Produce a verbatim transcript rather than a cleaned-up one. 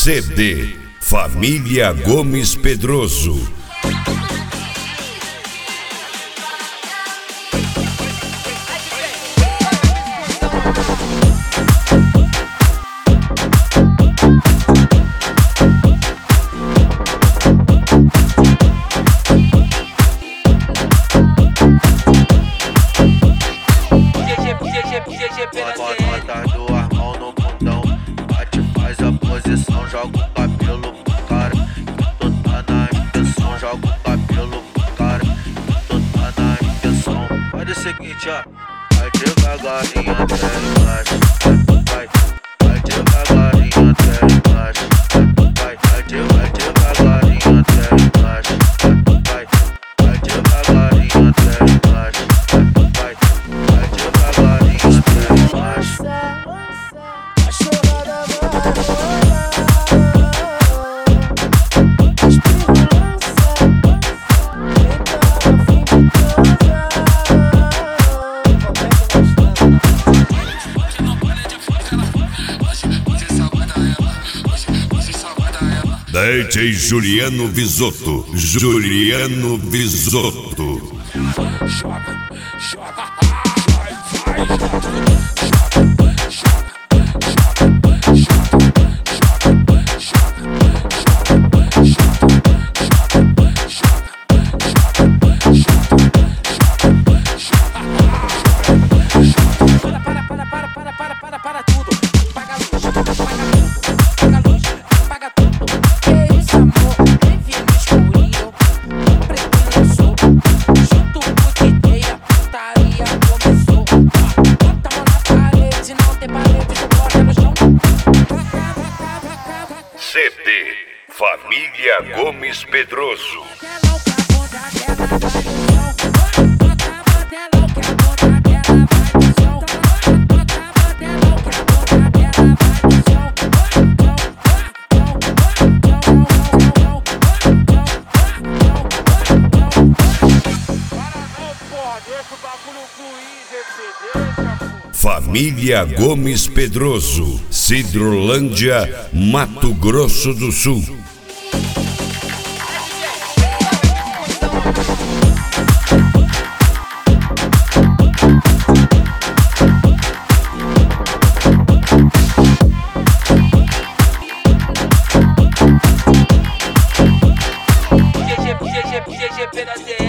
C D Família Gomes Pedroso. Bota duas mãos no bundão, bate, faz a posição, joga o cabelo pro cara. Tu tá na intenção, joga o cabelo pro cara. Tu tá na intenção. Faz o seguinte, ó, vai devagarinho até embaixo. Vai, vai devagarinho até embaixo. Vai, vai, vai devagarinho até embaixo. Vai, vai devagarinho até embaixo. Vai, vai devagarinho até embaixo. D J Juliano Visotto, Juliano Visotto. C D Família Gomes Pedroso. Família Gomes Pedroso, Cidrolândia, Mato Grosso do Sul. G G, G G, G G,